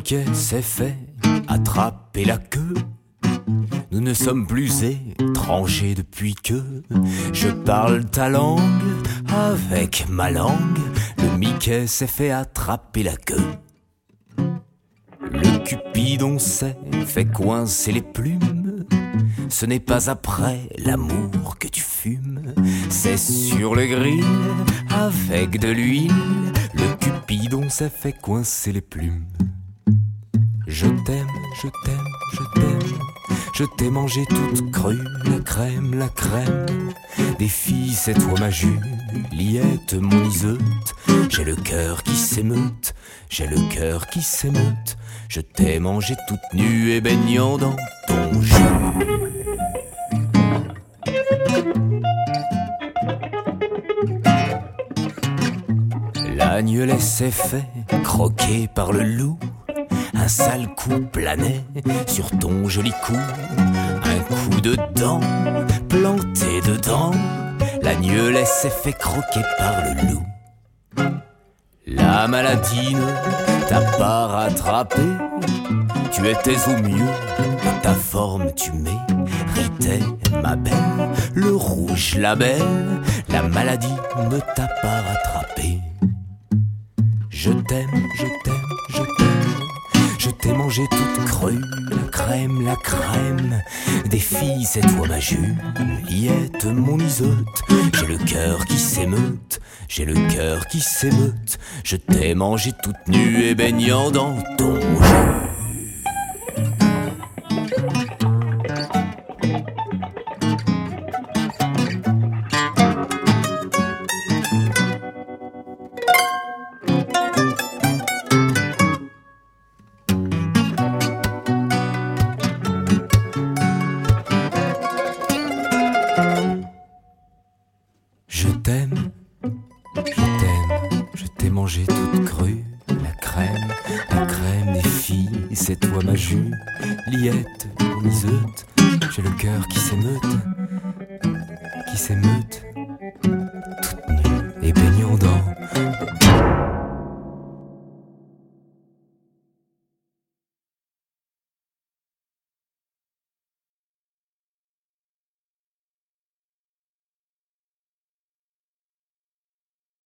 Mickey s'est fait attraper la queue. Nous ne sommes plus étrangers depuis que je parle ta langue avec ma langue. Le Mickey s'est fait attraper la queue. Le Cupidon s'est fait coincer les plumes. Ce n'est pas après l'amour que tu fumes, c'est sur le grill avec de l'huile. Le Cupidon s'est fait coincer les plumes. Je t'aime, je t'aime, je t'aime. Je t'ai mangé toute crue, la crème des filles, c'est toi ma Juliette, mon Iseute. J'ai le cœur qui s'émeute, j'ai le cœur qui s'émeute. Je t'ai mangé toute nue et baignant dans ton jus. L'agnelet s'est fait croquer par le loup. Un sale coup planait sur ton joli cou. Un coup de dent planté dedans. L'agnelet s'est fait croquer par le loup. La maladie ne t'a pas rattrapé. Tu étais au mieux de ta forme, tu méritais ma belle. Le rouge label, la maladie ne t'a pas rattrapé. Je t'aime, je t'aime, je t'aime. Je t'ai mangé toute crue, la crème des filles, c'est toi ma Juliette, mon Iseute. J'ai le cœur qui s'émeute, j'ai le cœur qui s'émeute. Je t'ai mangé toute nue et baignant dans ton jus. Je t'aime, je t'ai mangé toute crue, la crème des filles, c'est toi ma Juliette, mon Iseute. J'ai le cœur qui s'émeute, toute nue et baignant dans